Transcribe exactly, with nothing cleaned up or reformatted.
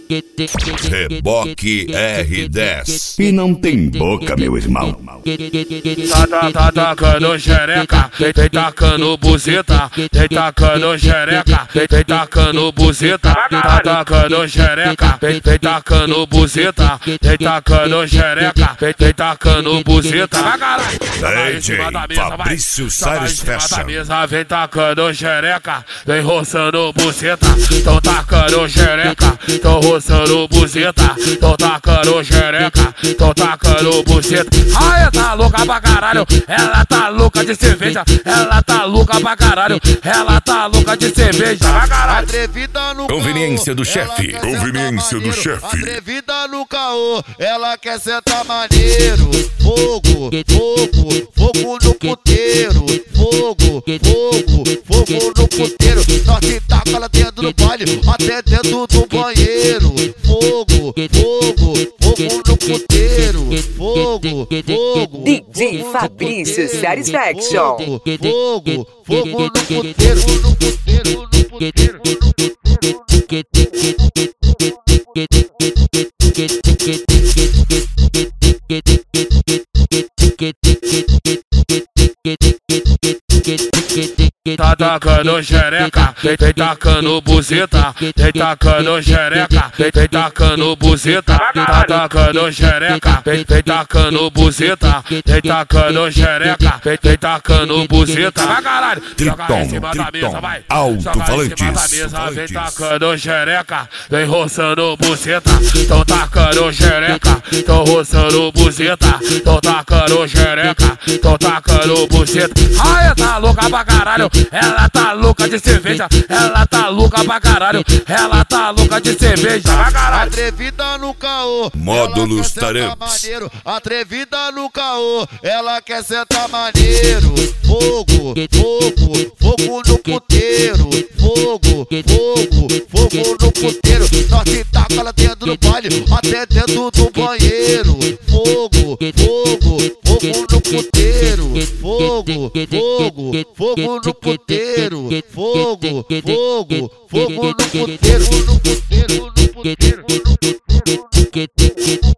Reboque R dez. E não tem boca, meu irmão. Tá, tá, tá tacando xereca, tem, tem tacando buzeta, tem tacando xereca, tem, tem tacando buzeta, tá tacando xereca, tem, tem tacando buzeta, tem tacando xereca, tem, tem tacando buzeta, vai caralho! D J Fabrício Salles Fashion. Vem tacando xereca, vem roçando buzeta, tão tacando xereca, tão roçando buzeta, tão tacando xereca, tão tacando buzeta. Ai, tá louca pra caralho, ela tá louca de cerveja, ela tá louca pra caralho, ela tá louca de cerveja, vai caralho. Atrevida no Conveniência do chefe. Conveniência do chefe. Atrevida no caô, ela quer sentar maneiro. Fogo, fogo, fogo no puteiro. Fogo, fogo, fogo no puteiro. Nós se taca ela dentro do baile, até dentro do banheiro. Fogo, fogo, fogo no puteiro. Fogo, fogo. D J Fabrício Salles Fashion. Fogo, fogo no puteiro, no puteiro, no puteiro, Tá tacando xereca, tem, tem tacando buzeta, tem tacando xereca, tem, tem tacando buzeta, tá tacando xereca, tem, tem tacando buzeta, tem tacando xereca, tem, tem tacando buzeta, vai caralho! Triton, Triton, alto-falantes. Vem tacando xereca, vem roçando buzeta, tão tacando xereca, tão roçando buzeta, tão tacando xereca, tão tacando buzeta. Ai, tá louca pra caralho, ela tá louca de cerveja, ela tá louca pra caralho, ela tá louca de cerveja, vai caralho. Atrevida no caô, Módulos Taramps. atrevida no caô, ela quer sentar maneiro. Fogo, fogo, fogo no puteiro. Fogo, fogo, fogo no puteiro. Nós se taca ela dentro do baile, até dentro do banheiro. Fogo, fogo, fogo no puteiro. Fogo, fogo, fogo no puteiro. Fogo, fogo, fogo no puteiro, no puteiro, no puteiro, no puteiro.